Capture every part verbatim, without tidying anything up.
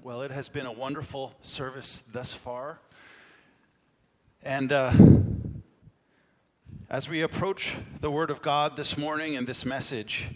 Well, it has been a wonderful service thus far. And uh, as we approach the Word of God this morning and this message,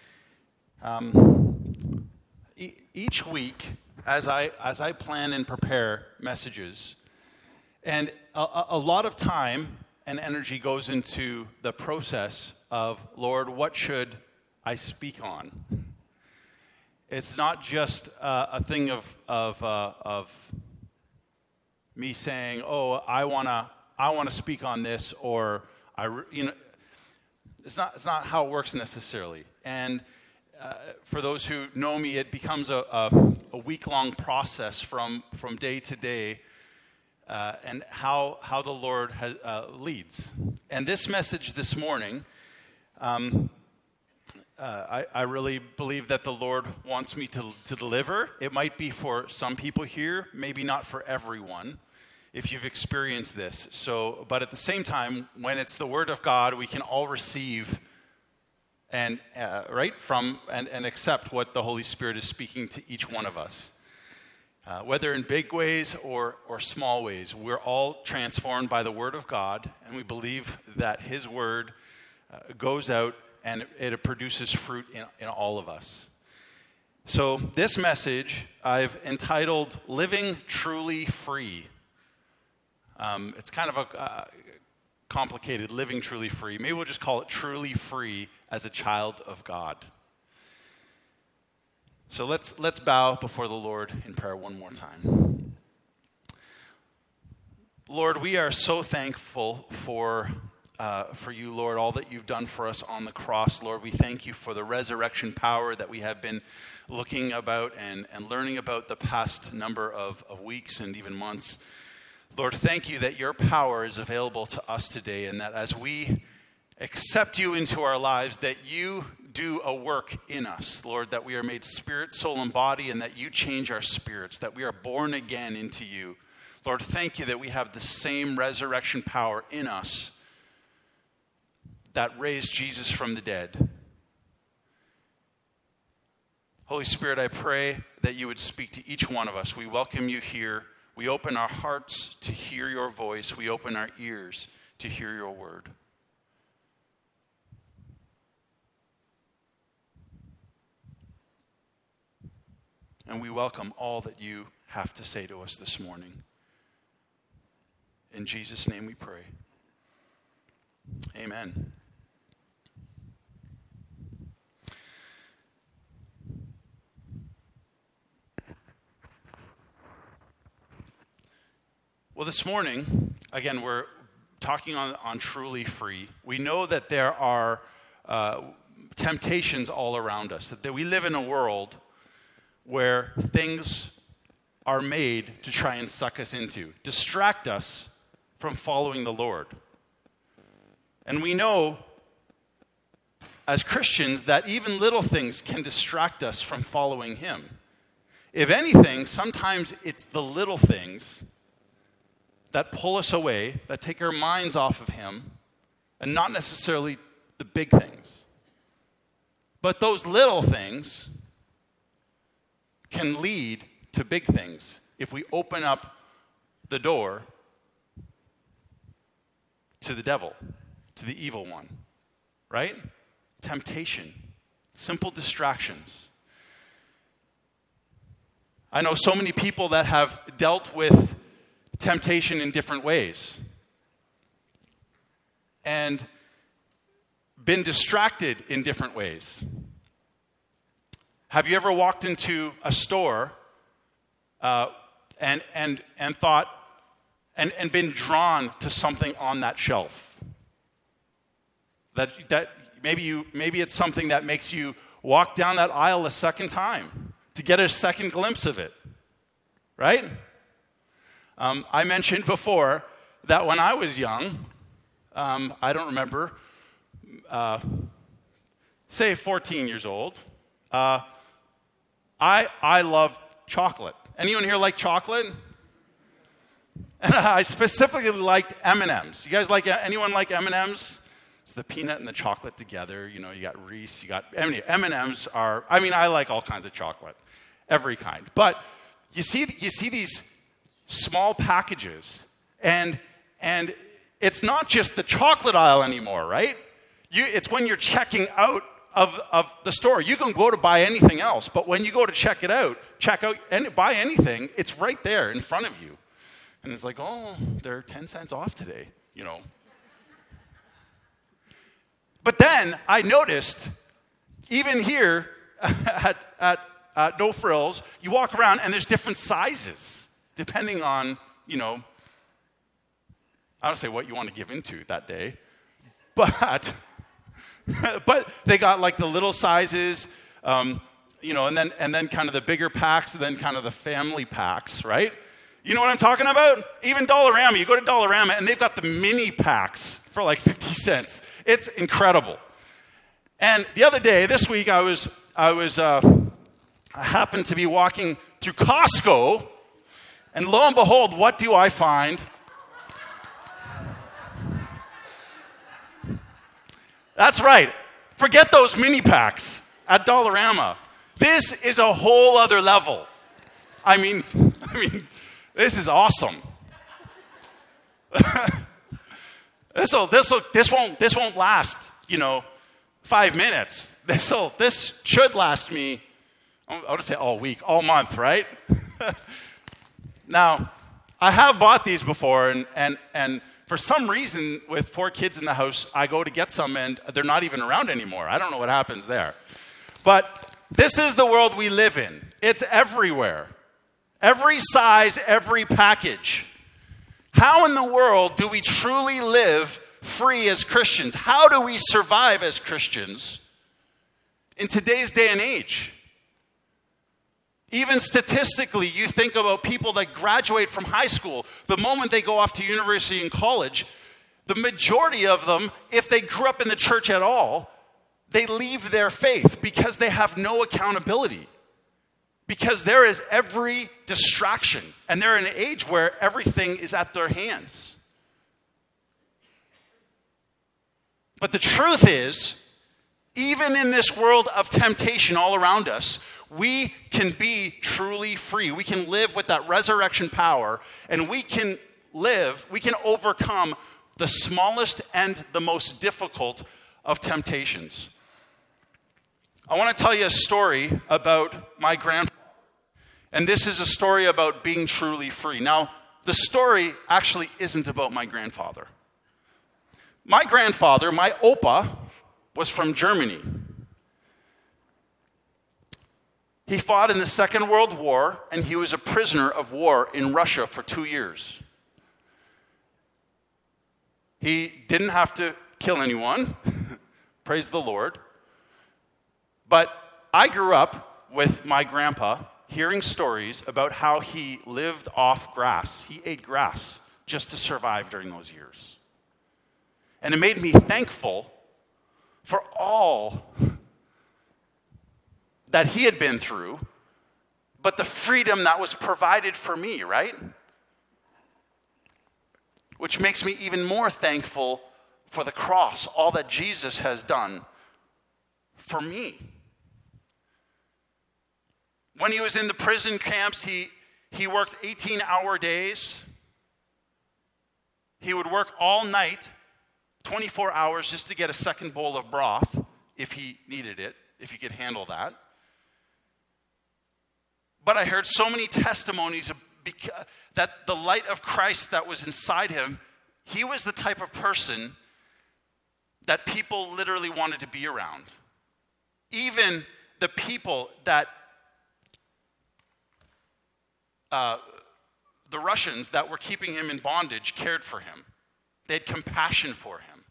um, e- each week as I as I plan and prepare messages, and a, a lot of time and energy goes into the process of, Lord, what should I speak on? It's not just uh, a thing of of uh, of me saying, "Oh, I wanna I wanna speak on this," or I, you know, it's not it's not how it works necessarily. And uh, for those who know me, it becomes a a, a week long process from from day to day, uh, and how how the Lord has, uh, leads. And this message this morning. Um, Uh, I, I really believe that the Lord wants me to, to deliver. It might be for some people here, maybe not for everyone, if you've experienced this. So, but at the same time, when it's the Word of God, we can all receive and uh, right from and, and accept what the Holy Spirit is speaking to each one of us, uh, whether in big ways or or small ways. We're all transformed by the Word of God, and we believe that His Word uh, goes out. And it produces fruit in, in all of us. So this message I've entitled Living Truly Free. Um, it's kind of a uh, complicated, living truly free. Maybe we'll just call it Truly Free as a Child of God. So let's let's bow before the Lord in prayer one more time. Lord, we are so thankful for Uh, for you, Lord, all that you've done for us on the cross. Lord, we thank you for the resurrection power that we have been looking about and, and learning about the past number of, of weeks and even months. Lord, thank you that your power is available to us today, and that as we accept you into our lives, that you do a work in us, Lord, that we are made spirit, soul, and body, and that you change our spirits, that we are born again into you. Lord, thank you that we have the same resurrection power in us that raised Jesus from the dead. Holy Spirit, I pray that you would speak to each one of us. We welcome you here. We open our hearts to hear your voice. We open our ears to hear your word. And we welcome all that you have to say to us this morning. In Jesus' name we pray. Amen. Well, this morning, again, we're talking on, on Truly Free. We know that there are uh, temptations all around us, that we live in a world where things are made to try and suck us into, distract us from following the Lord. And we know, as Christians, that even little things can distract us from following Him. If anything, sometimes it's the little things that pull us away, that take our minds off of Him, and not necessarily the big things. But those little things can lead to big things if we open up the door to the devil, to the evil one, right? Temptation, simple distractions. I know so many people that have dealt with temptation in different ways and been distracted in different ways. Have you ever walked into a store uh, and and and thought and, and been drawn to something on that shelf? That that maybe you maybe it's something that makes you walk down that aisle a second time to get a second glimpse of it, right? Um, I mentioned before that when I was young, um, I don't remember, uh, say fourteen years old, uh, I I love chocolate. Anyone here like chocolate? And I specifically liked M and M's. You guys like, anyone like M and M's? It's the peanut and the chocolate together. You know, you got Reese, you got, M and M's are, I mean, I like all kinds of chocolate, every kind. But you see, you see these small packages, and and it's not just the chocolate aisle anymore, right? You, it's when you're checking out of, of the store. You can go to buy anything else, but when you go to check it out, check out and buy anything, it's right there in front of you. And it's like, oh, they're ten cents off today, you know. But then I noticed, even here at, at, at No Frills, you walk around and there's different sizes, depending on, you know, I don't say what you want to give into that day, but but they got like the little sizes, um, you know, and then and then kind of the bigger packs, and then kind of the family packs, right? You know what I'm talking about? Even Dollarama, you go to Dollarama and they've got the mini packs for like fifty cents. It's incredible. And the other day, this week, I was I was uh, I happened to be walking through Costco, and lo and behold, what do I find? That's right. Forget those mini packs at Dollarama. This is a whole other level. I mean, I mean, this is awesome. This'll, this'll, this won't, this won't last, you know, five minutes. This'll, this should last me, I would say all week, all month, right? Now, I have bought these before, and and and. For some reason, with four kids in the house, I go to get some and they're not even around anymore. I don't know what happens there. But this is the world we live in. It's everywhere. Every size, every package. How in the world do we truly live free as Christians? How do we survive as Christians in today's day and age? Even statistically, you think about people that graduate from high school, the moment they go off to university and college, the majority of them, if they grew up in the church at all, they leave their faith because they have no accountability. Because there is every distraction, and they're in an age where everything is at their hands. But the truth is, even in this world of temptation all around us, we can be truly free. We can live with that resurrection power, and we can live, we can overcome the smallest and the most difficult of temptations. I want to tell you a story about my grandfather, and this is a story about being truly free. Now, the story actually isn't about my grandfather. My grandfather, my Opa, was from Germany. He fought in the Second World War, and he was a prisoner of war in Russia for two years. He didn't have to kill anyone, praise the Lord. But I grew up with my grandpa hearing stories about how he lived off grass. He ate grass just to survive during those years. And it made me thankful for all that he had been through, but the freedom that was provided for me, right? Which makes me even more thankful for the cross, all that Jesus has done for me. When he was in the prison camps, he, he worked eighteen-hour days. He would work all night, twenty-four hours, just to get a second bowl of broth, if he needed it, if he could handle that. But I heard so many testimonies of beca- that the light of Christ that was inside him, he was the type of person that people literally wanted to be around. Even the people that, uh, the Russians that were keeping him in bondage cared for him. They had compassion for him.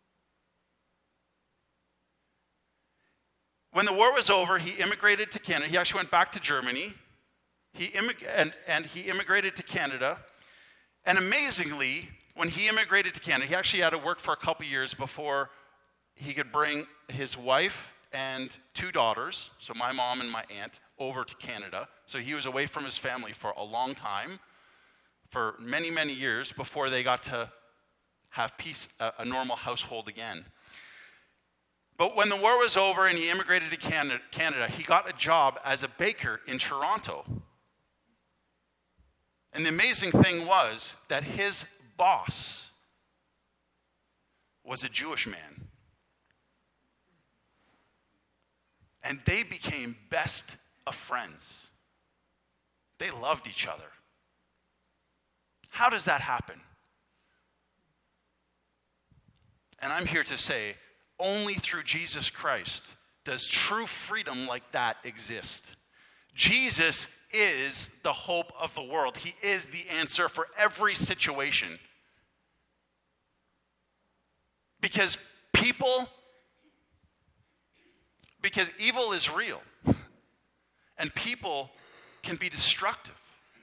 When the war was over, he immigrated to Canada. He actually went back to Germany. He immig- and, and he immigrated to Canada. And amazingly, when he immigrated to Canada, he actually had to work for a couple years before he could bring his wife and two daughters, so my mom and my aunt, over to Canada. So he was away from his family for a long time, for many, many years, before they got to have peace, a, a normal household again. But when the war was over and he immigrated to Canada, Canada, he got a job as a baker in Toronto. And the amazing thing was that his boss was a Jewish man. And they became best of friends. They loved each other. How does that happen? And I'm here to say, only through Jesus Christ does true freedom like that exist. Jesus is the hope of the world. He is the answer for every situation. Because people, because evil is real. And people can be destructive.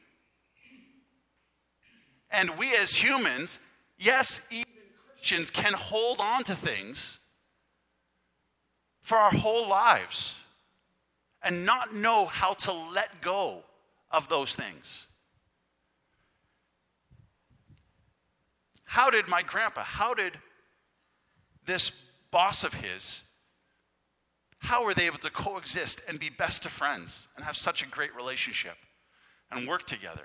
And we as humans, yes, even Christians can hold on to things for our whole lives and not know how to let go of those things. How did my grandpa, how did this boss of his, how were they able to coexist and be best of friends and have such a great relationship and work together?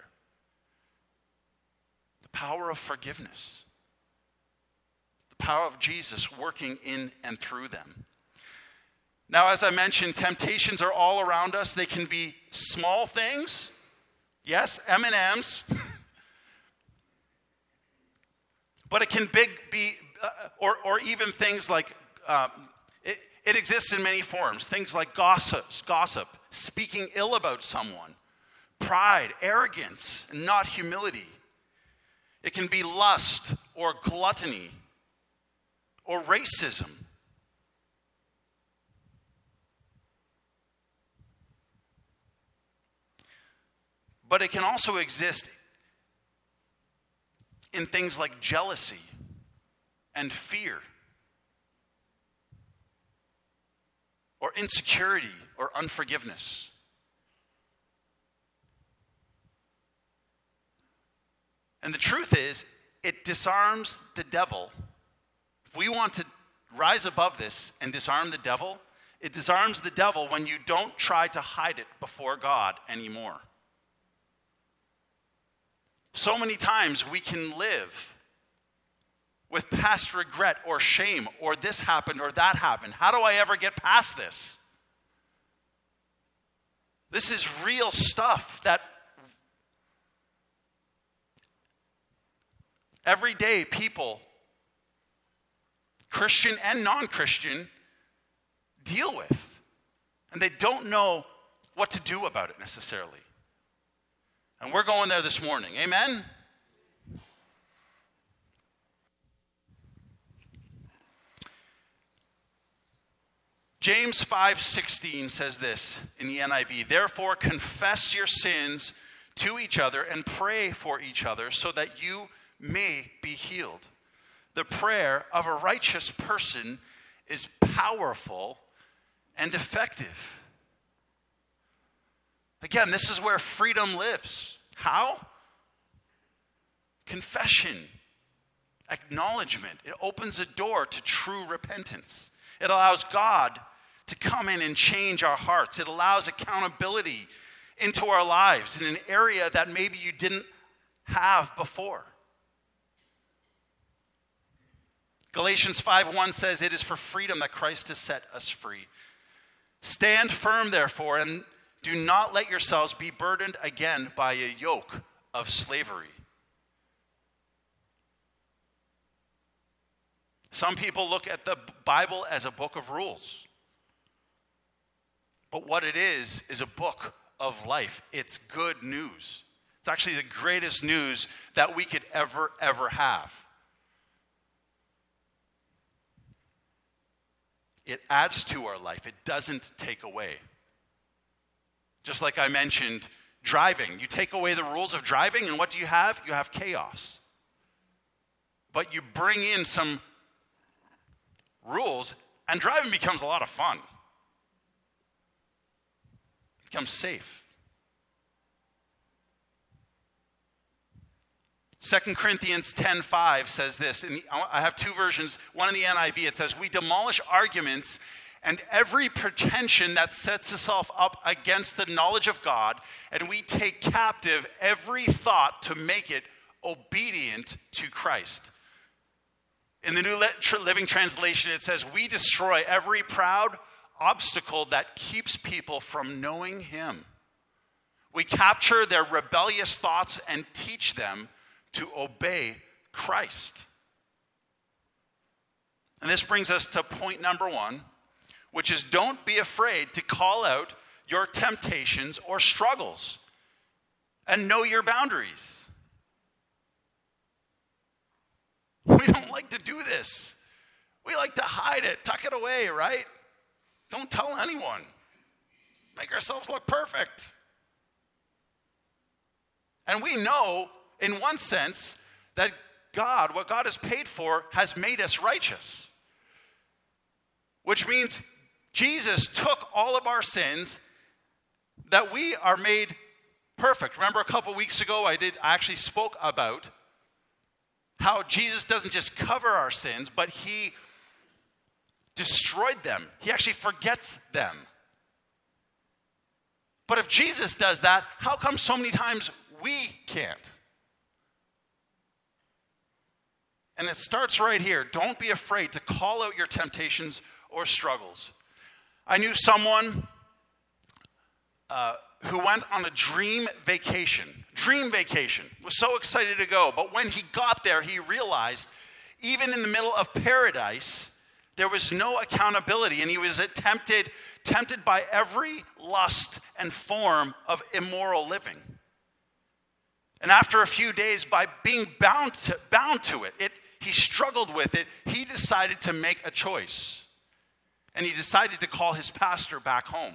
The power of forgiveness. The power of Jesus working in and through them. Now, as I mentioned, temptations are all around us. They can be small things. Yes, M and M's. But it can big be, uh, or, or even things like, uh, it, it exists in many forms. Things like gossips, gossip, speaking ill about someone, pride, arrogance, and not humility. It can be lust or gluttony or racism. But it can also exist in things like jealousy and fear, or insecurity or unforgiveness. And the truth is, it disarms the devil. If we want to rise above this and disarm the devil, it disarms the devil when you don't try to hide it before God anymore. So many times we can live with past regret or shame, or this happened or that happened. How do I ever get past this? This is real stuff that every day people, Christian and non-Christian, deal with. And they don't know what to do about it necessarily. And we're going there this morning. Amen? James five sixteen says this in the N I V. Therefore, confess your sins to each other and pray for each other so that you may be healed. The prayer of a righteous person is powerful and effective. Again, this is where freedom lives. How? Confession, acknowledgement. It opens a door to true repentance. It allows God to come in and change our hearts. It allows accountability into our lives in an area that maybe you didn't have before. Galatians five one says, it is for freedom that Christ has set us free. Stand firm, therefore, and do not let yourselves be burdened again by a yoke of slavery. Some people look at the Bible as a book of rules. But what it is, is a book of life. It's good news. It's actually the greatest news that we could ever, ever have. It adds to our life. It doesn't take away. Just like I mentioned, driving. You take away the rules of driving, and what do you have? You have chaos. But you bring in some rules, and driving becomes a lot of fun. It becomes safe. Second Corinthians ten five says this. In the, I have two versions. One in the N I V, it says, we demolish arguments and every pretension that sets itself up against the knowledge of God, and we take captive every thought to make it obedient to Christ. In the New Living Translation, it says, we destroy every proud obstacle that keeps people from knowing him. We capture their rebellious thoughts and teach them to obey Christ. And this brings us to point number one, which is don't be afraid to call out your temptations or struggles and know your boundaries. We don't like to do this. We like to hide it, tuck it away, right? Don't tell anyone. Make ourselves look perfect. And we know, in one sense, that God, what God has paid for, has made us righteous. Which means Jesus took all of our sins, that we are made perfect. Remember a couple weeks ago I did I actually spoke about how Jesus doesn't just cover our sins, but he destroyed them. He actually forgets them. But if Jesus does that, how come so many times we can't? And it starts right here. Don't be afraid to call out your temptations or struggles. I knew someone uh, who went on a dream vacation. Dream vacation. Was so excited to go. But when he got there, he realized even in the middle of paradise, there was no accountability, and he was tempted, tempted by every lust and form of immoral living. And after a few days, by being bound to, bound to it, it, he struggled with it, he decided to make a choice. And he decided to call his pastor back home.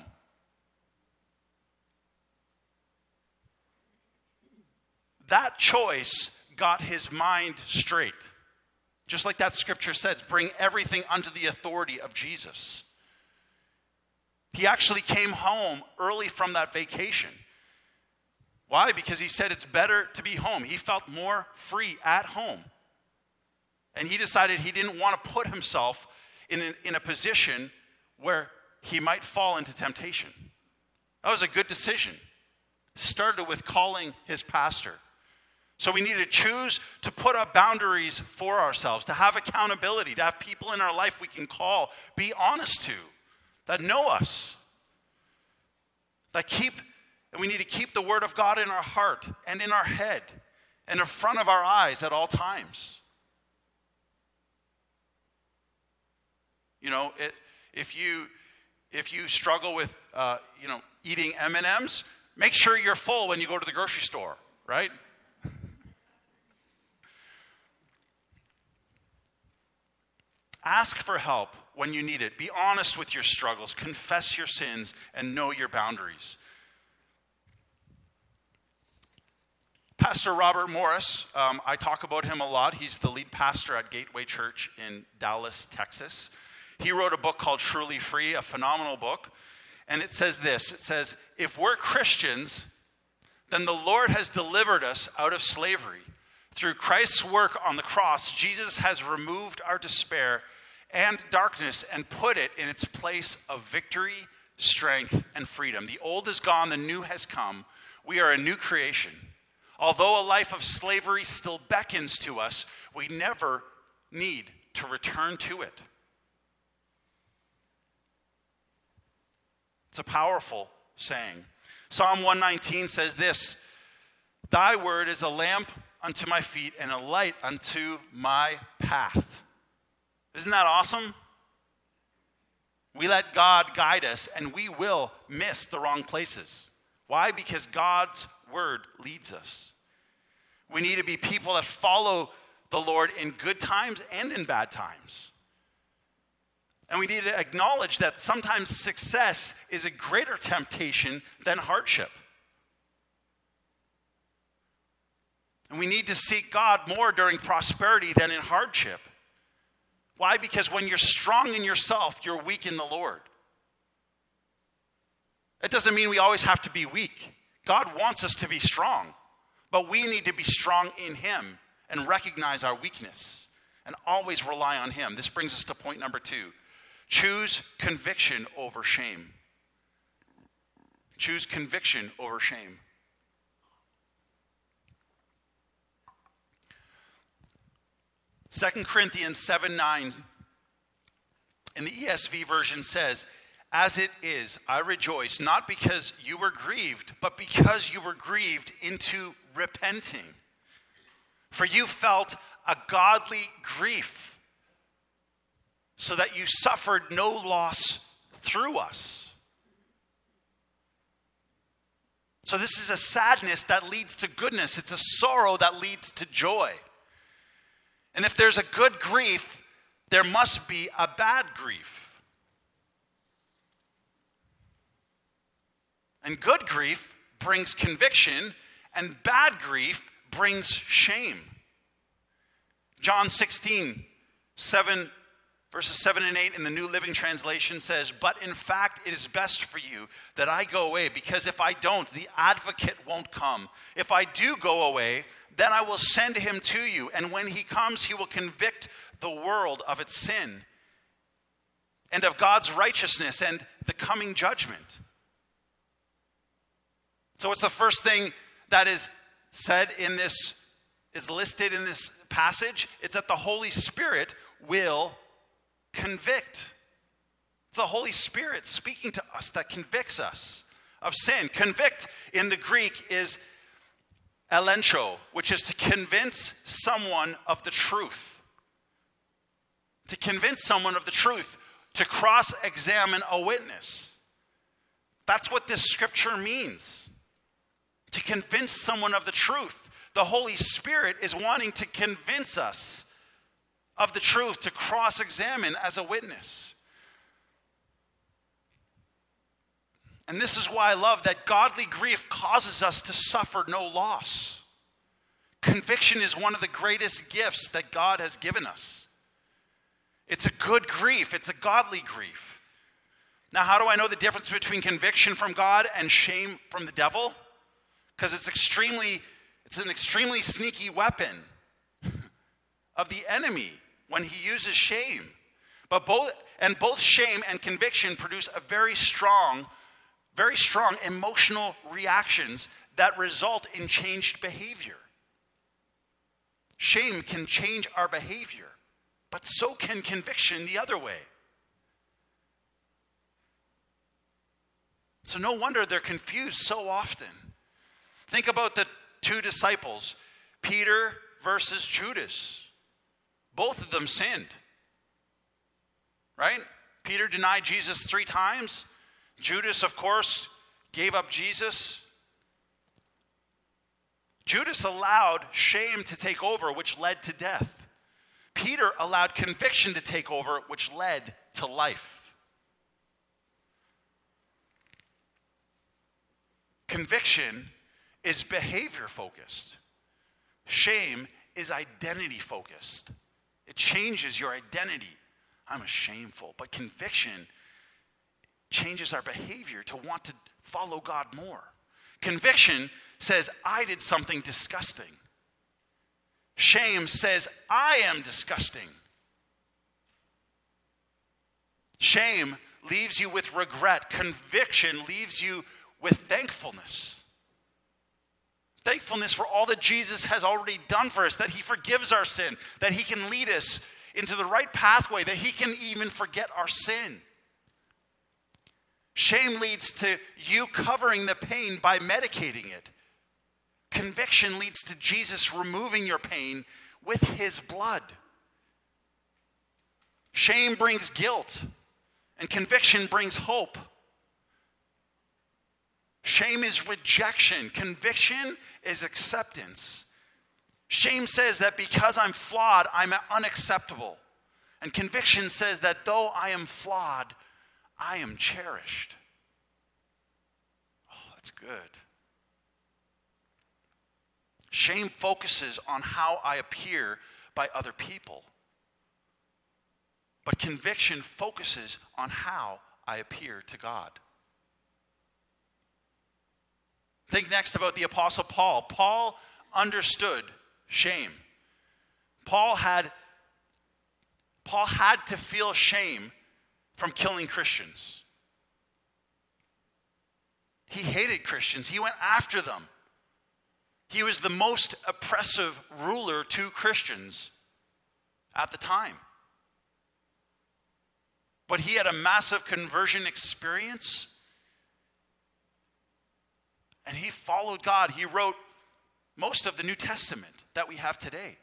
That choice got his mind straight. Just like that scripture says, bring everything under the authority of Jesus. He actually came home early from that vacation. Why? Because he said it's better to be home. He felt more free at home. And he decided he didn't want to put himself in a, in a position where he might fall into temptation. That was a good decision. Started with calling his pastor. So we need to choose to put up boundaries for ourselves, to have accountability, to have people in our life we can call, be honest to, that know us, that keep, and we need to keep the word of God in our heart and in our head and in front of our eyes at all times. You know, it, if you if you struggle with uh, you know eating M and M's, make sure you're full when you go to the grocery store, right? Ask for help when you need it. Be honest with your struggles. Confess your sins and know your boundaries. Pastor Robert Morris, um, I talk about him a lot. He's the lead pastor at Gateway Church in Dallas, Texas. He wrote a book called Truly Free, a phenomenal book. And it says this, it says, if we're Christians, then the Lord has delivered us out of slavery. Through Christ's work on the cross, Jesus has removed our despair and darkness and put it in its place of victory, strength, and freedom. The old is gone, the new has come. We are a new creation. Although a life of slavery still beckons to us, we never need to return to it. It's a powerful saying. Psalm one nineteen says this, thy word is a lamp unto my feet and a light unto my path. Isn't that awesome? We let God guide us and we will miss the wrong places. Why? Because God's word leads us. We need to be people that follow the Lord in good times and in bad times. And we need to acknowledge that sometimes success is a greater temptation than hardship. And we need to seek God more during prosperity than in hardship. Why? Because when you're strong in yourself, you're weak in the Lord. It doesn't mean we always have to be weak. God wants us to be strong. But we need to be strong in him and recognize our weakness and always rely on him. This brings us to point number two. Choose conviction over shame. Choose conviction over shame. Second Corinthians seven nine in the E S V version says, "As it is, I rejoice, not because you were grieved, but because you were grieved into repenting. For you felt a godly grief, so that you suffered no loss through us." So this is a sadness that leads to goodness. It's a sorrow that leads to joy. And if there's a good grief, there must be a bad grief. And good grief brings conviction, and bad grief brings shame. John sixteen, seven, verses seven and eight in the New Living Translation says, "But in fact, it is best for you that I go away, because if I don't, the advocate won't come. If I do go away, then I will send him to you. And when he comes, he will convict the world of its sin and of God's righteousness and the coming judgment." So what's the first thing that is said in this, is listed in this passage? It's that the Holy Spirit will convict. It's the Holy Spirit speaking to us that convicts us of sin. Convict in the Greek is elencho, which is to convince someone of the truth. To convince someone of the truth. To cross-examine a witness. That's what this scripture means. To convince someone of the truth. The Holy Spirit is wanting to convince us of the truth, to cross-examine as a witness. And this is why I love that godly grief causes us to suffer no loss. Conviction is one of the greatest gifts that God has given us. It's a good grief. It's a godly grief. Now, how do I know the difference between conviction from God and shame from the devil? Because it's extremely, it's an extremely sneaky weapon of the enemy when he uses shame. But both, and both shame and conviction produce a very strong, very strong emotional reactions that result in changed behavior. Shame can change our behavior, but so can conviction the other way. So no wonder they're confused so often. Think about the two disciples, Peter versus Judas. Both of them sinned, right? Peter denied Jesus three times. Judas, of course, gave up Jesus. Judas allowed shame to take over, which led to death. Peter allowed conviction to take over, which led to life. Conviction is behavior focused. Shame is identity focused. It changes your identity. I'm a shameful. But conviction changes our behavior to want to follow God more. Conviction says, I did something disgusting. Shame says, I am disgusting. Shame leaves you with regret. Conviction leaves you with thankfulness. Thankfulness for all that Jesus has already done for us, that he forgives our sin, that he can lead us into the right pathway, that he can even forget our sin. Shame leads to you covering the pain by medicating it. Conviction leads to Jesus removing your pain with his blood. Shame brings guilt, and conviction brings hope. Shame is rejection. Conviction is acceptance. Shame says that because I'm flawed, I'm unacceptable. And conviction says that though I am flawed, I am cherished. Oh, that's good. Shame focuses on how I appear by other people. But conviction focuses on how I appear to God. Think next about the Apostle Paul. Paul understood shame. Paul had, Paul had to feel shame from killing Christians. He hated Christians. He went after them. He was the most oppressive ruler to Christians at the time. But he had a massive conversion experience. And he followed God. He wrote most of the New Testament that we have today.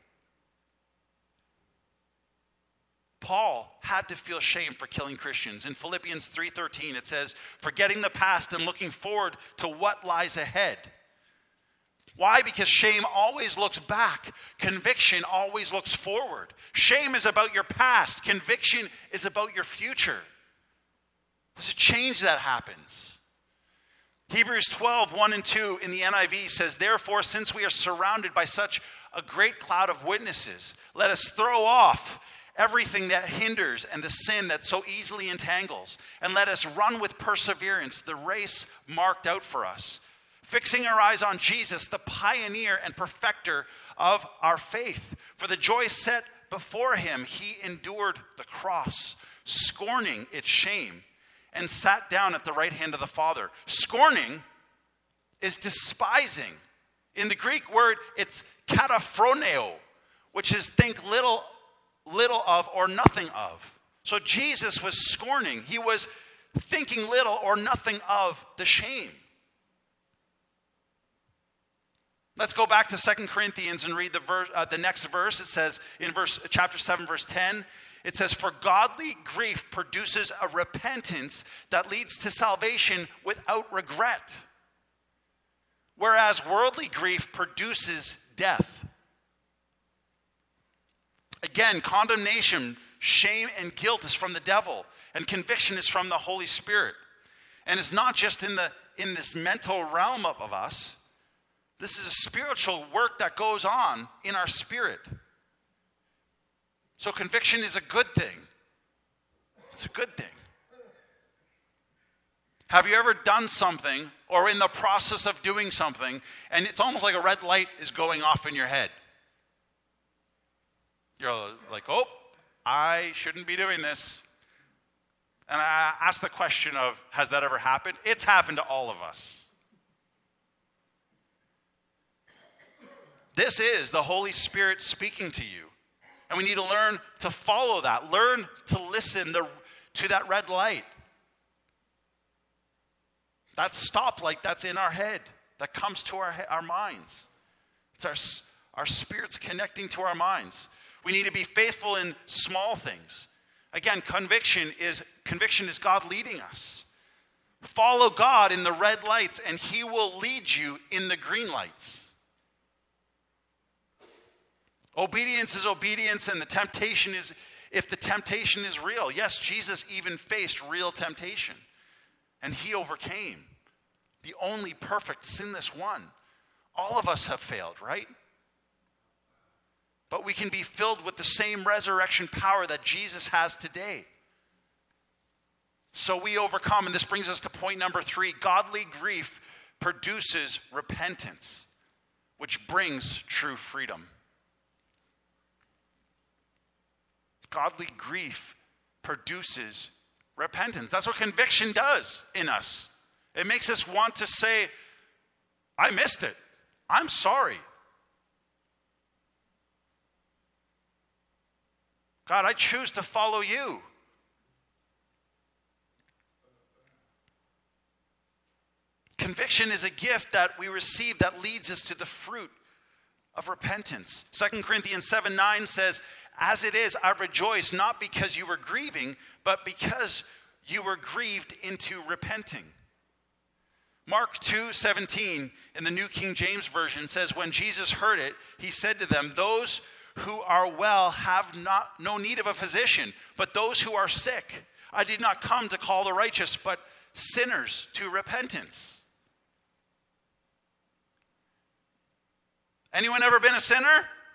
Paul had to feel shame for killing Christians. In Philippians three thirteen, it says, forgetting the past and looking forward to what lies ahead. Why? Because shame always looks back. Conviction always looks forward. Shame is about your past. Conviction is about your future. There's a change that happens. Hebrews twelve, one and two in the N I V says, therefore, since we are surrounded by such a great cloud of witnesses, let us throw off everything that hinders and the sin that so easily entangles, and let us run with perseverance the race marked out for us, fixing our eyes on Jesus, the pioneer and perfecter of our faith. For the joy set before him, he endured the cross, scorning its shame, and sat down at the right hand of the Father. Scorning is despising. In the Greek word, it's kataphroneo, which is think little, little of or nothing of. So Jesus was scorning. He was thinking little or nothing of the shame. Let's go back to Second Corinthians and read the verse, uh, the next verse. It says in verse chapter seven, verse ten, it says, for godly grief produces a repentance that leads to salvation without regret, whereas worldly grief produces death. Again, condemnation, shame, and guilt is from the devil, and conviction is from the Holy Spirit. And it's not just in the in this mental realm of, of us. This is a spiritual work that goes on in our spirit. So conviction is a good thing. It's a good thing. Have you ever done something or in the process of doing something and it's almost like a red light is going off in your head? You're like, oh, I shouldn't be doing this. And I ask the question of, has that ever happened? It's happened to all of us. This is the Holy Spirit speaking to you. And we need to learn to follow that. Learn to listen the, to that red light. That stoplight that's in our head, that comes to our, our minds. It's our, our spirits connecting to our minds. We need to be faithful in small things. Again, conviction is conviction is God leading us. Follow God in the red lights and he will lead you in the green lights. Obedience is obedience, and the temptation is, if the temptation is real. Yes, Jesus even faced real temptation, and he overcame. The only perfect, sinless one. All of us have failed, right? But we can be filled with the same resurrection power that Jesus has today. So we overcome, and this brings us to point number three. Godly grief produces repentance, which brings true freedom. Godly grief produces repentance. That's what conviction does in us. It makes us want to say, I missed it. I'm sorry. God, I choose to follow you. Conviction is a gift that we receive that leads us to the fruit of repentance. Second Corinthians seven nine says, as it is, I rejoice not because you were grieving, but because you were grieved into repenting. Mark two seventeen in the New King James Version says, when Jesus heard it, he said to them, those who are well have not no need of a physician, but those who are sick. I did not come to call the righteous, but sinners to repentance. Anyone ever been a sinner?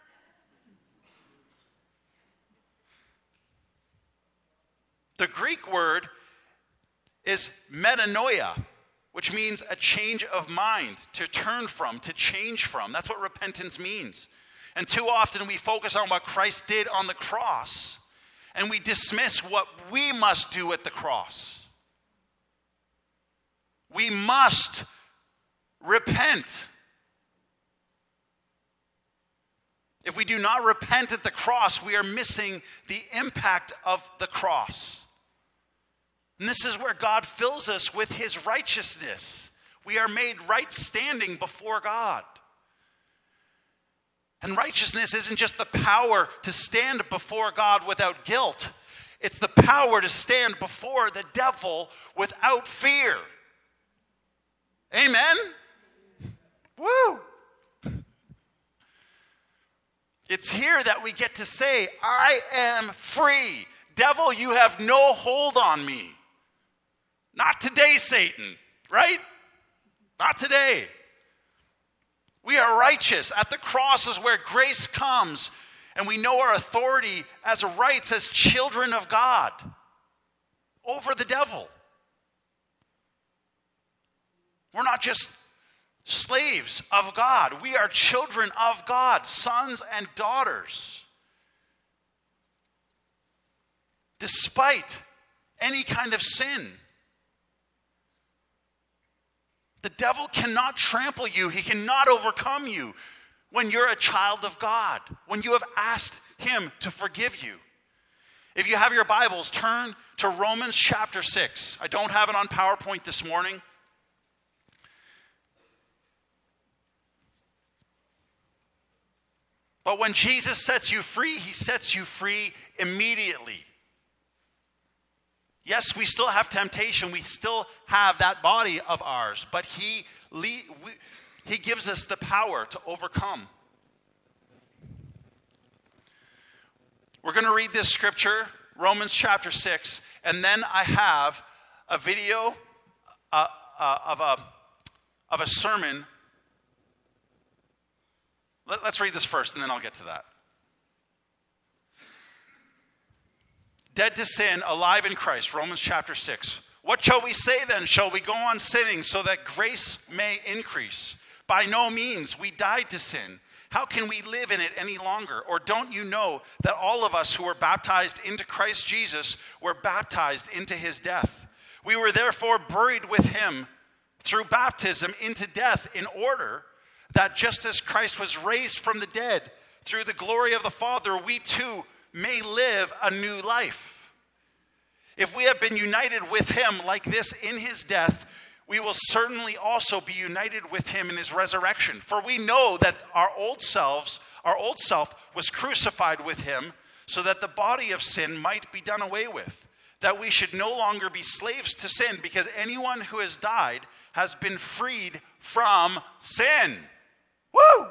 The Greek word is metanoia, which means a change of mind, to turn from, to change from. That's what repentance means. And too often we focus on what Christ did on the cross and we dismiss what we must do at the cross. We must repent. If we do not repent at the cross, we are missing the impact of the cross. And this is where God fills us with his righteousness. We are made right standing before God. And righteousness isn't just the power to stand before God without guilt. It's the power to stand before the devil without fear. Amen? Woo! It's here that we get to say, I am free. Devil, you have no hold on me. Not today, Satan, right? Not today. We are righteous. At the cross is where grace comes, and we know our authority as rights as children of God over the devil. We're not just slaves of God. We are children of God, sons and daughters. Despite any kind of sin. The devil cannot trample you. He cannot overcome you when you're a child of God, when you have asked him to forgive you. If you have your Bibles, turn to Romans chapter six. I don't have it on PowerPoint this morning. But when Jesus sets you free, he sets you free immediately. Yes, we still have temptation. We still have that body of ours. But he, we, he gives us the power to overcome. We're going to read this scripture, Romans chapter six. And then I have a video uh, uh, of, a, of a sermon. Let, let's read this first, and then I'll get to that. Dead to sin, alive in Christ, Romans chapter six. What shall we say then? Shall we go on sinning so that grace may increase? By no means. We died to sin. How can we live in it any longer? Or don't you know that all of us who were baptized into Christ Jesus were baptized into his death? We were therefore buried with him through baptism into death, in order that just as Christ was raised from the dead through the glory of the Father, we too may live a new life. If we have been united with him like this in his death, we will certainly also be united with him in his resurrection. For we know that our old selves, our old self was crucified with him, so that the body of sin might be done away with, that we should no longer be slaves to sin, because anyone who has died has been freed from sin. Woo!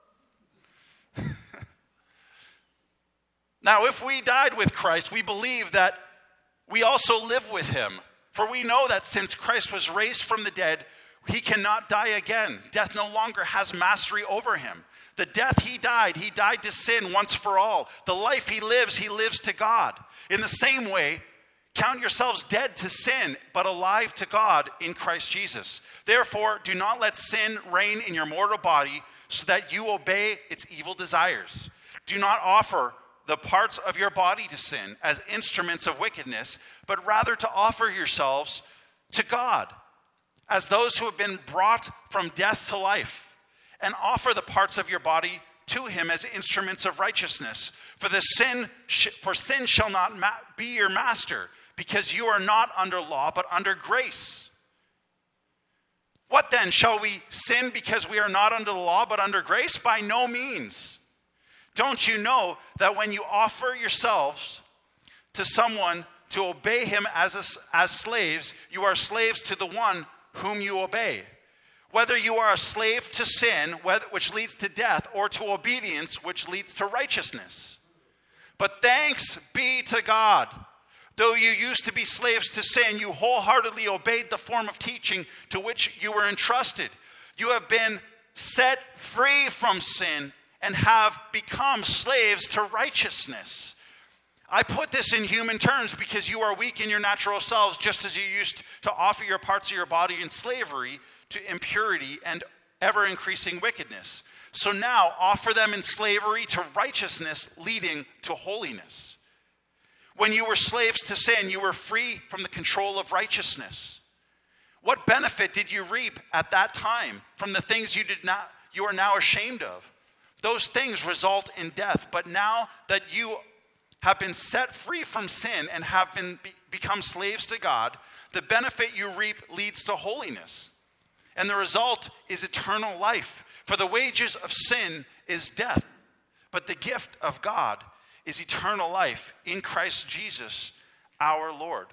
Now, if we died with Christ, we believe that we also live with him. For we know that since Christ was raised from the dead, he cannot die again. Death no longer has mastery over him. The death he died, he died to sin once for all. The life he lives, he lives to God. In the same way, count yourselves dead to sin, but alive to God in Christ Jesus. Therefore, do not let sin reign in your mortal body, so that you obey its evil desires. Do not offer the parts of your body to sin as instruments of wickedness, but rather to offer yourselves to God as those who have been brought from death to life, and offer the parts of your body to him as instruments of righteousness. For the sin, for sin shall not ma- be your master, because you are not under law, but under grace. What then? Shall we sin because we are not under the law, but under grace? By no means. Don't you know that when you offer yourselves to someone to obey him as, a, as slaves, you are slaves to the one whom you obey? Whether you are a slave to sin, which leads to death, or to obedience, which leads to righteousness. But thanks be to God. Though you used to be slaves to sin, you wholeheartedly obeyed the form of teaching to which you were entrusted. You have been set free from sin and have become slaves to righteousness. I put this in human terms because you are weak in your natural selves, just as you used to offer your parts of your body in slavery to impurity and ever-increasing wickedness. So now offer them in slavery to righteousness, leading to holiness. When you were slaves to sin, you were free from the control of righteousness. What benefit did you reap at that time from the things you did not, you are now ashamed of? Those things result in death. But now that you have been set free from sin and have been be, become slaves to God, the benefit you reap leads to holiness. And the result is eternal life. For the wages of sin is death, but the gift of God is eternal life in Christ Jesus, our Lord.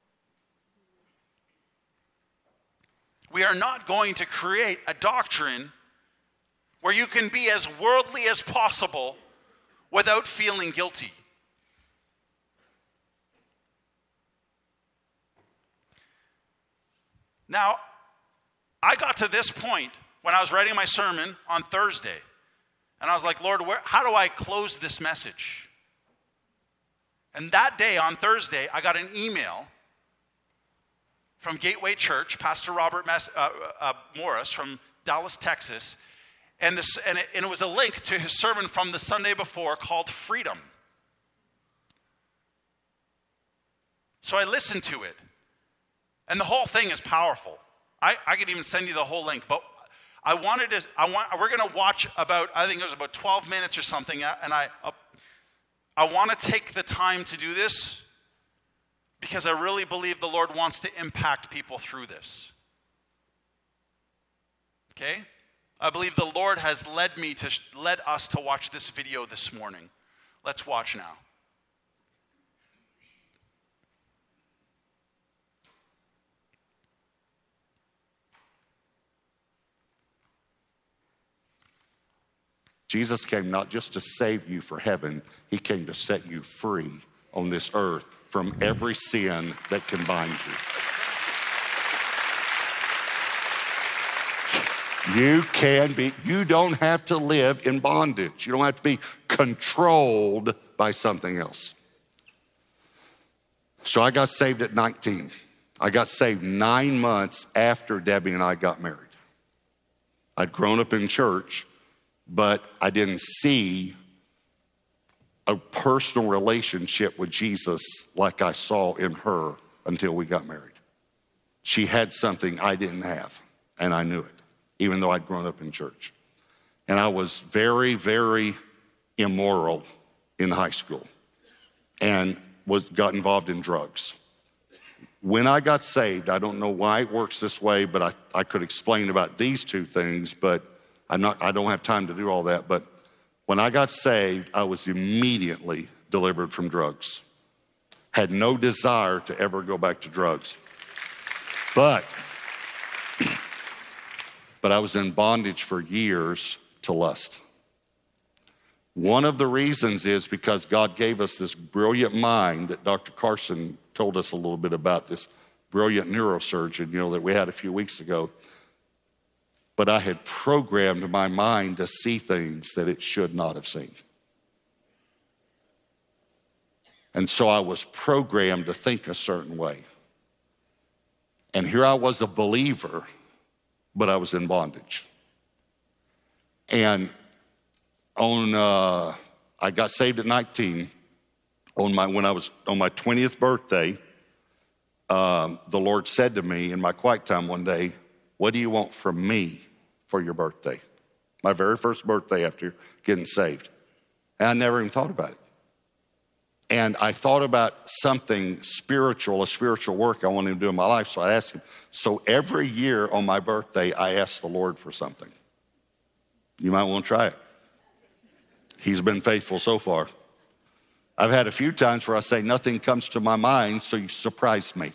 We are not going to create a doctrine where you can be as worldly as possible without feeling guilty. Now, I got to this point when I was writing my sermon on Thursday, and I was like, Lord, where, how do I close this message? And that day, on Thursday, I got an email from Gateway Church, Pastor Robert Mas- uh, uh, Morris from Dallas, Texas, and, this, and, it, and it was a link to his sermon from the Sunday before called Freedom. So I listened to it, and the whole thing is powerful. I, I could even send you the whole link, but I wanted to, I want, we're going to watch about, I think it was about twelve minutes or something, and I, uh, I want to take the time to do this because I really believe the Lord wants to impact people through this. Okay? I believe the Lord has led me to, led us to watch this video this morning. Let's watch now. Jesus came not just to save you for heaven, he came to set you free on this earth from every sin that can bind you. You can be, you don't have to live in bondage. You don't have to be controlled by something else. So I got saved at nineteen. I got saved nine months after Debbie and I got married. I'd grown up in church, but I didn't see a personal relationship with Jesus like I saw in her until we got married. She had something I didn't have, and I knew it, even though I'd grown up in church. And I was very, very immoral in high school and was got involved in drugs. When I got saved, I don't know why it works this way, but I, I could explain about these two things, but I'm not, I don't have time to do all that, but when I got saved, I was immediately delivered from drugs. Had no desire to ever go back to drugs. But, but I was in bondage for years to lust. One of the reasons is because God gave us this brilliant mind that Doctor Carson told us a little bit about, this brilliant neurosurgeon, you know, that we had a few weeks ago. But I had programmed my mind to see things that it should not have seen. And so I was programmed to think a certain way. And here I was a believer, but I was in bondage. And on, uh, I got saved at nineteen. On my, when I was on my twentieth birthday, um, the Lord said to me in my quiet time one day, "What do you want from me for your birthday?" My very first birthday after getting saved. And I never even thought about it. And I thought about something spiritual, a spiritual work I wanted to do in my life. So I asked him. So every year on my birthday, I asked the Lord for something. You might want to try it. He's been faithful so far. I've had a few times where I say, nothing comes to my mind, so you surprise me.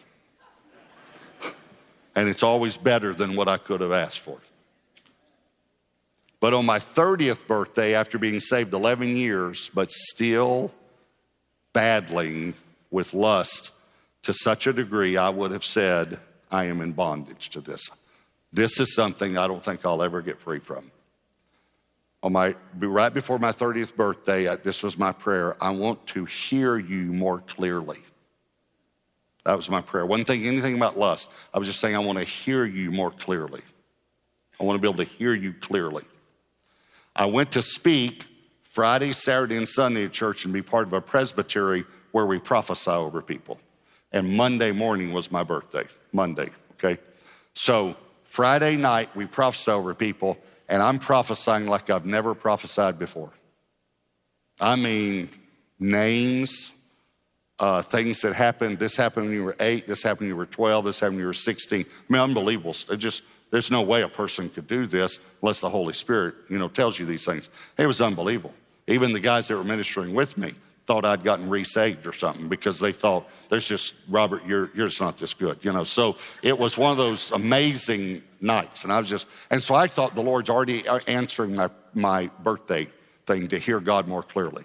And it's always better than what I could have asked for. But on my thirtieth birthday, after being saved eleven years, but still battling with lust to such a degree, I would have said, I am in bondage to this. This is something I don't think I'll ever get free from. On my, right before my thirtieth birthday, this was my prayer. I want to hear you more clearly. That was my prayer. I wasn't thinking anything about lust. I was just saying, I want to hear you more clearly. I want to be able to hear you clearly. I went to speak Friday, Saturday, and Sunday at church and be part of a presbytery where we prophesy over people. And Monday morning was my birthday, Monday, okay? So Friday night, we prophesy over people, and I'm prophesying like I've never prophesied before. I mean, names, uh, things that happened. This happened when you were eight. This happened when you were twelve. This happened when you were sixteen. I mean, unbelievable. It just, there's no way a person could do this unless the Holy Spirit, you know, tells you these things. It was unbelievable. Even the guys that were ministering with me thought I'd gotten re-saved or something because they thought, there's just, Robert, you're, you're just not this good, you know. So it was one of those amazing nights. And I was just, and so I thought the Lord's already answering my, my birthday thing to hear God more clearly.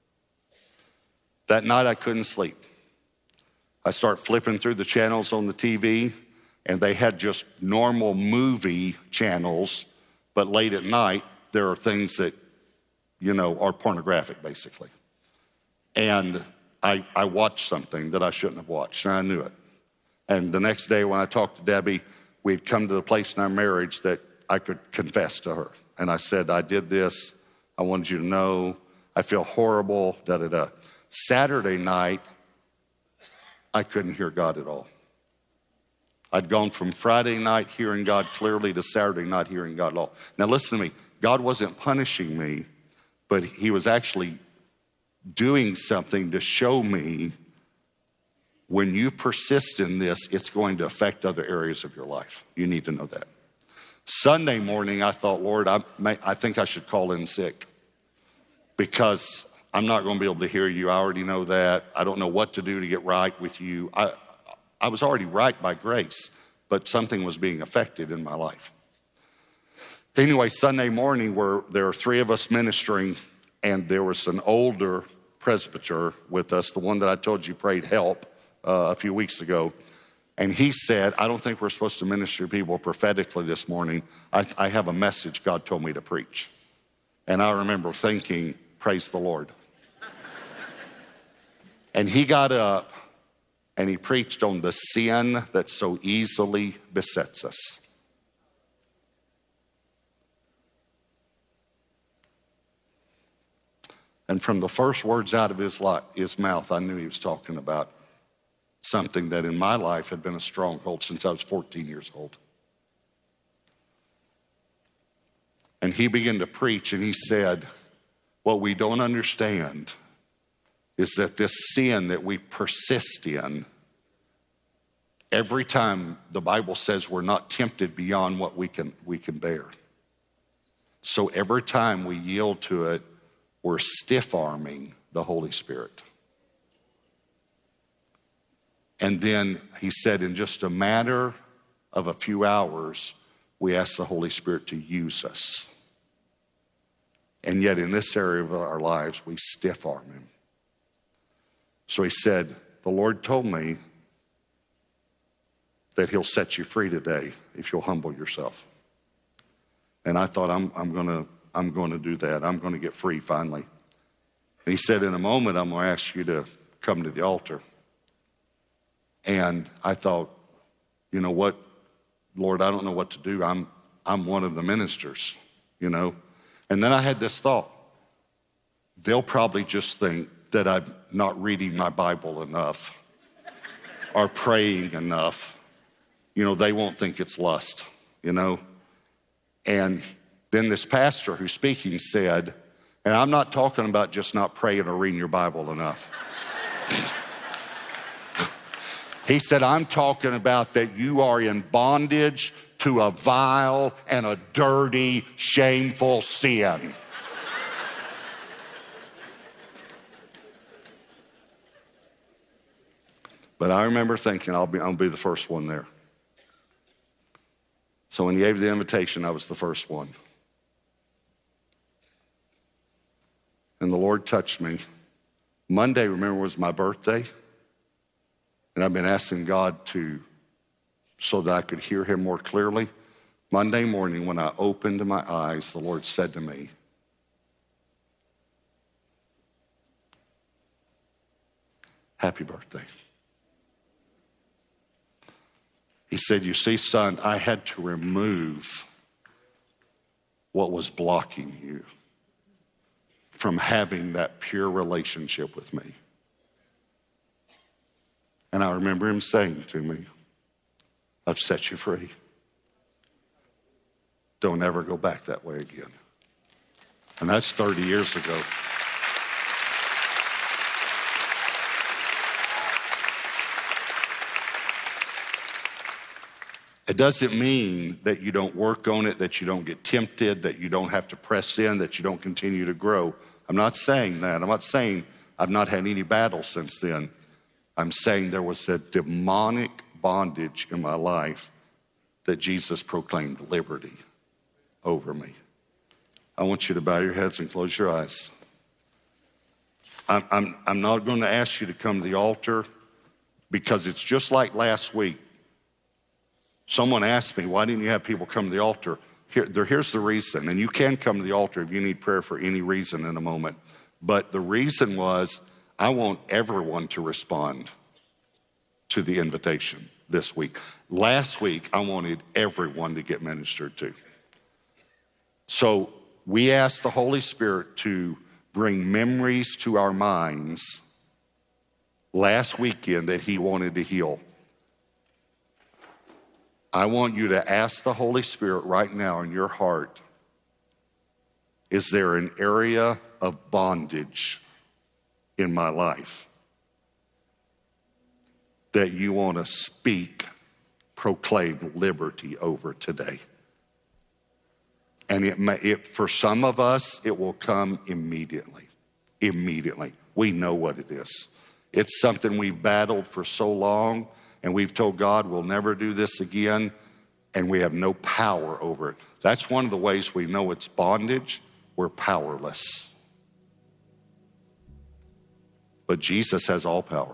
That night I couldn't sleep. I start flipping through the channels on the T V, and they had just normal movie channels, but late at night, there are things that, you know, are pornographic, basically. And I, I watched something that I shouldn't have watched, and I knew it. And the next day when I talked to Debbie, we'd come to the place in our marriage that I could confess to her. And I said, I did this. I wanted you to know. I feel horrible, da-da-da. Saturday night, I couldn't hear God at all. I'd gone from Friday night hearing God clearly to Saturday night hearing God at all. Now listen to me. God wasn't punishing me, but he was actually doing something to show me when you persist in this, it's going to affect other areas of your life. You need to know that. Sunday morning, I thought, Lord, I, may, I think I should call in sick because I'm not going to be able to hear you. I already know that. I don't know what to do to get right with you. I, I was already right by grace, but something was being affected in my life. Anyway, Sunday morning, where there are three of us ministering, and there was an older presbyter with us, the one that I told you prayed help uh, a few weeks ago. And he said, I don't think we're supposed to minister to people prophetically this morning. I, I have a message God told me to preach. And I remember thinking, praise the Lord. And he got up and he preached on the sin that so easily besets us. And from the first words out of his, life, his mouth, I knew he was talking about something that in my life had been a stronghold since I was fourteen years old. And he began to preach, and he said, what we don't understand is that this sin that we persist in, every time the Bible says we're not tempted beyond what we can, we can bear. So every time we yield to it, we're stiff-arming the Holy Spirit. And then he said, in just a matter of a few hours, we ask the Holy Spirit to use us. And yet in this area of our lives, we stiff-arm him. So he said, the Lord told me that he'll set you free today if you'll humble yourself. And I thought, I'm, I'm gonna, I'm gonna do that. I'm gonna get free finally. And he said, in a moment, I'm gonna ask you to come to the altar. And I thought, you know what, Lord, I don't know what to do. I'm, I'm one of the ministers, you know. And then I had this thought, they'll probably just think that I'm not reading my Bible enough or praying enough. You know, they won't think it's lust, you know. And then this pastor who's speaking said, and I'm not talking about just not praying or reading your Bible enough. He said, I'm talking about that you are in bondage to a vile and a dirty, shameful sin. But I remember thinking, I'll be, I'll be the first one there. So when he gave the invitation, I was the first one. And the Lord touched me. Monday, remember, was my birthday. And I've been asking God to, so that I could hear him more clearly. Monday morning, when I opened my eyes, the Lord said to me, happy birthday. He said, you see, son, I had to remove what was blocking you from having that pure relationship with me. And I remember him saying to me, I've set you free. Don't ever go back that way again. And that's thirty years ago. It doesn't mean that you don't work on it, that you don't get tempted, that you don't have to press in, that you don't continue to grow. I'm not saying that. I'm not saying I've not had any battle since then. I'm saying there was a demonic bondage in my life that Jesus proclaimed liberty over me. I want you to bow your heads and close your eyes. I'm, I'm, I'm not going to ask you to come to the altar because it's just like last week. Someone asked me, why didn't you have people come to the altar? Here, there, here's the reason, and you can come to the altar if you need prayer for any reason in a moment. But the reason was I want everyone to respond to the invitation this week. Last week, I wanted everyone to get ministered to. So we asked the Holy Spirit to bring memories to our minds last weekend that he wanted to heal. I want you to ask the Holy Spirit right now in your heart, is there an area of bondage in my life that you want to speak, proclaim liberty over today? And it may, it, for some of us, it will come immediately. Immediately. We know what it is. It's something we've battled for so long, and we've told God we'll never do this again, and we have no power over it. That's one of the ways we know it's bondage. We're powerless. But Jesus has all power.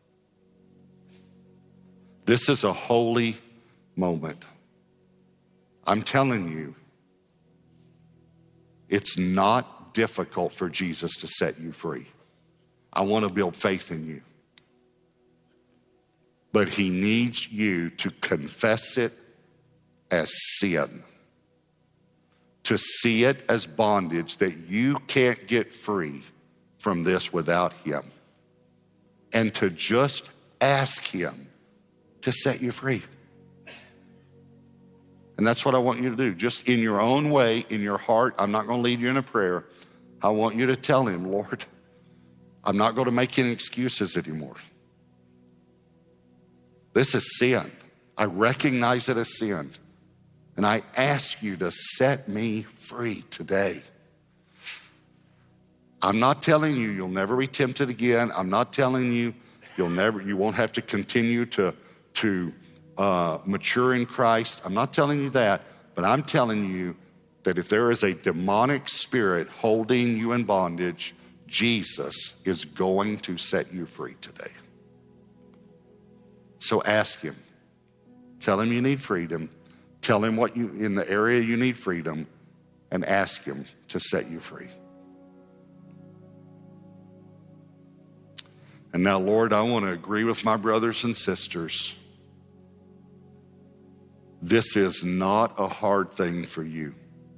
This is a holy moment. I'm telling you, it's not difficult for Jesus to set you free. I want to build faith in you. But he needs you to confess it as sin, to see it as bondage, that you can't get free from this without him, and to just ask him to set you free. And that's what I want you to do. Just in your own way, in your heart. I'm not going to lead you in a prayer. I want you to tell him, Lord, I'm not going to make any excuses anymore. This is sin. I recognize it as sin. And I ask you to set me free today. I'm not telling you you'll never be tempted again. I'm not telling you you'll never, you won't have to continue to, to uh, mature in Christ. I'm not telling you that, but I'm telling you that if there is a demonic spirit holding you in bondage, Jesus is going to set you free today. So ask him. Tell him you need freedom. Tell him what you, in the area you need freedom, and ask him to set you free. And now, Lord, I want to agree with my brothers and sisters. This is not a hard thing for you.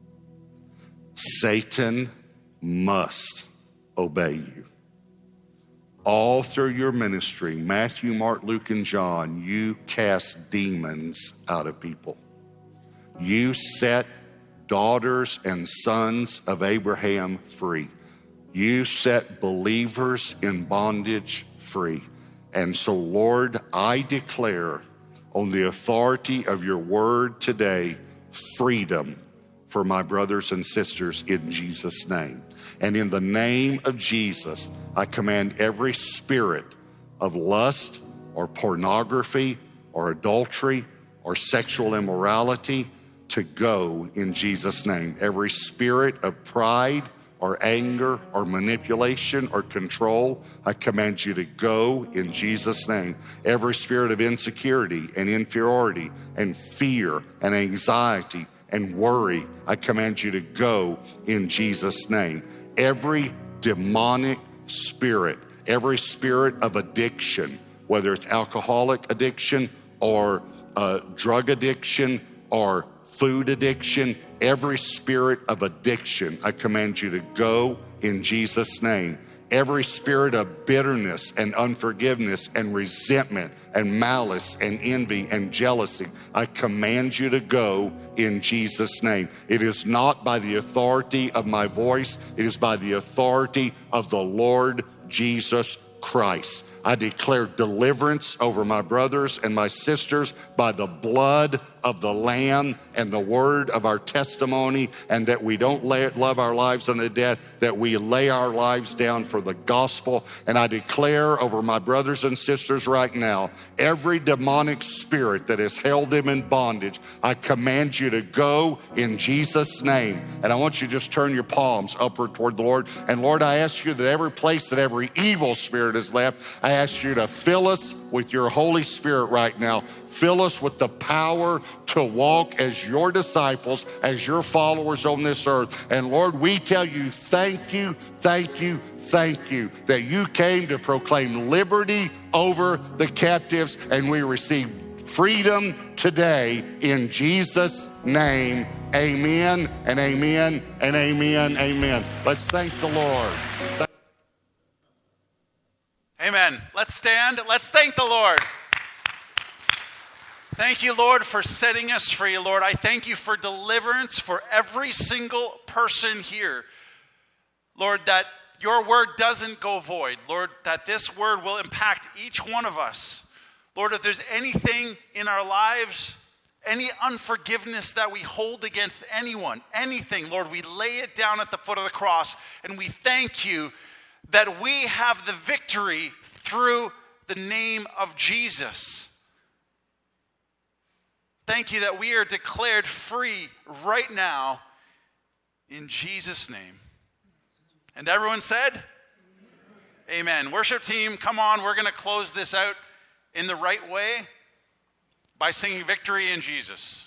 Satan must obey you. All through your ministry, Matthew, Mark, Luke, and John, you cast demons out of people. You set daughters and sons of Abraham free. You set believers in bondage free. And so, Lord, I declare on the authority of your word today, freedom for my brothers and sisters in Jesus' name. And in the name of Jesus, I command every spirit of lust or pornography or adultery or sexual immorality to go in Jesus' name. Every spirit of pride or anger or manipulation or control, I command you to go in Jesus' name. Every spirit of insecurity and inferiority and fear and anxiety and worry, I command you to go in Jesus' name. Every demonic spirit, every spirit of addiction, whether it's alcoholic addiction or uh, drug addiction or food addiction, every spirit of addiction, I command you to go in Jesus' name. Every spirit of bitterness and unforgiveness and resentment and malice and envy and jealousy, I command you to go in Jesus' name. It is not by the authority of my voice, it is by the authority of the Lord Jesus Christ. I declare deliverance over my brothers and my sisters by the blood of the Lamb and the word of our testimony, and that we don't lay, love our lives unto death, that we lay our lives down for the gospel. And I declare over my brothers and sisters right now, every demonic spirit that has held them in bondage, I command you to go in Jesus' name. And I want you to just turn your palms upward toward the Lord. And Lord, I ask you that every place that every evil spirit is left, I ask you to fill us with your Holy Spirit right now. Fill us with the power to walk as your disciples, as your followers on this earth. And Lord, we tell you, thank you, thank you, thank you that you came to proclaim liberty over the captives, and we receive freedom today in Jesus' name. Amen and amen and amen, amen. Let's thank the Lord. Amen. Let's stand. Let's thank the Lord. Thank you, Lord, for setting us free, Lord. I thank you for deliverance for every single person here. Lord, that your word doesn't go void. Lord, that this word will impact each one of us. Lord, if there's anything in our lives, any unforgiveness that we hold against anyone, anything, Lord, we lay it down at the foot of the cross, and we thank you that we have the victory through the name of Jesus. Thank you that we are declared free right now in Jesus' name. And everyone said, amen. Worship team, come on. We're going to close this out in the right way by singing Victory in Jesus.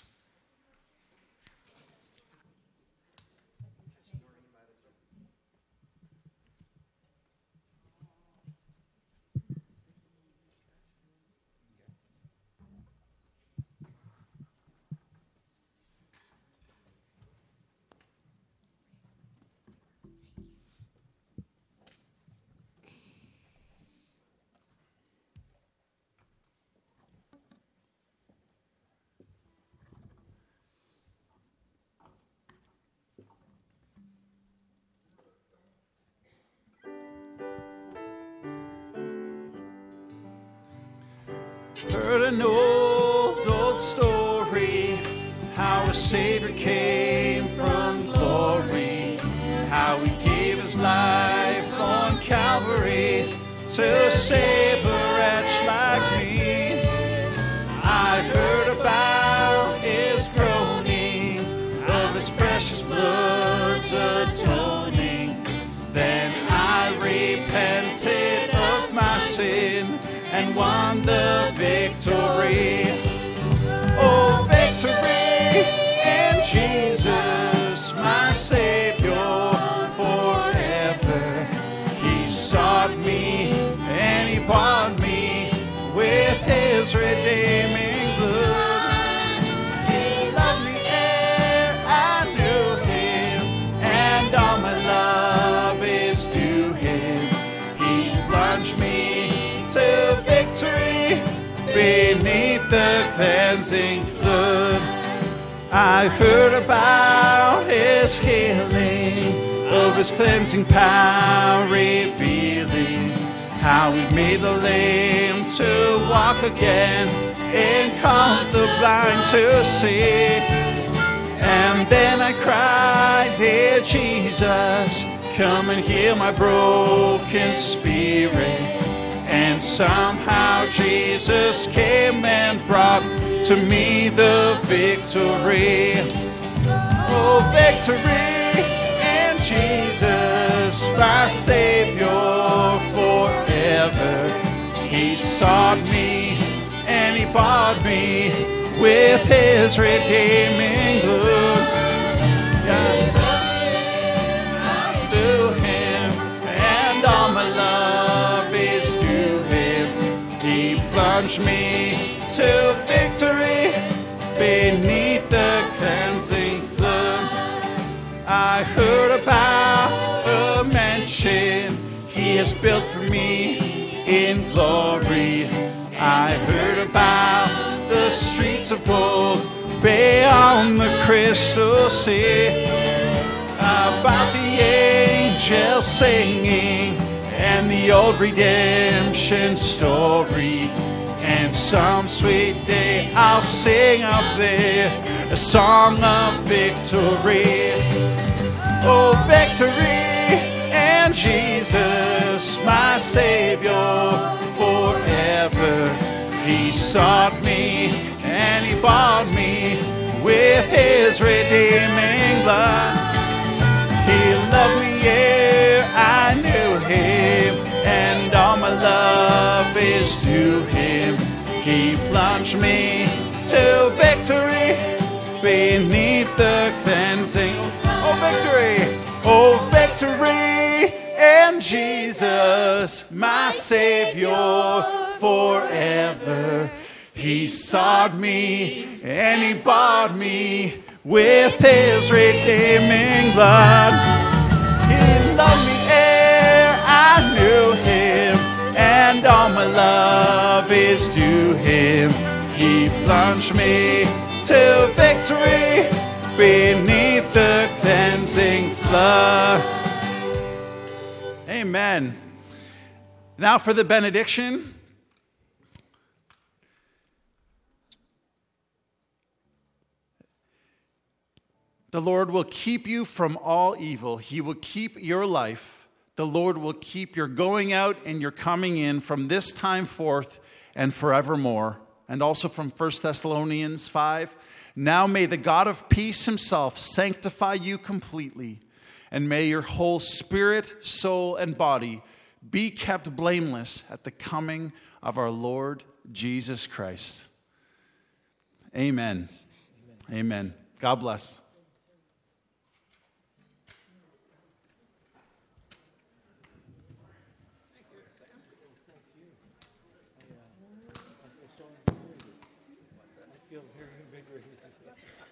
Heard an old, old story, how a Savior came from glory, how he gave his life on Calvary to save a wretch like me. I heard about his groaning, of his precious blood's atoning. Then I repented of my sin and won the victory. Oh, victory in Jesus, my Savior forever. He sought me and he bought me with his redeeming blood. He loved me ere I knew him, and all my love is to him. He plunged me to victory beneath the cleansing flood. I heard about his healing, of his cleansing power revealing, how he made the lame to walk again and caused the blind to see. And then I cried, dear Jesus, come and heal my broken spirit. And somehow Jesus came and brought to me the victory. Oh, victory in Jesus, my Savior forever. He sought me and he bought me with his redeeming blood. Yeah. To him, and all my love is plunge me to victory beneath the clouds. I heard about a mansion he has built for me in glory. I heard about the streets of gold beyond the crystal sea, about the angels singing and the old redemption story. And some sweet day I'll sing up there a song of victory. Oh, victory in Jesus, my Savior, forever. He sought me and he bought me with his redeeming blood. He loved me ere I knew him, and all my love is to him. He plunged me to victory beneath the cleansing. Oh, victory! Oh, victory in Jesus, my Savior, forever. He sought me and he bought me with his redeeming blood. He loved me ere I knew him, and all my love is to him. He plunged me to victory beneath the cleansing flood. Amen. Now for the benediction. The Lord will keep you from all evil. He will keep your life. The Lord will keep your going out and your coming in from this time forth and forevermore. And also from First Thessalonians five. Now may the God of peace himself sanctify you completely, and may your whole spirit, soul, and body be kept blameless at the coming of our Lord Jesus Christ. Amen. Amen. Amen. God bless. I feel very invigorated.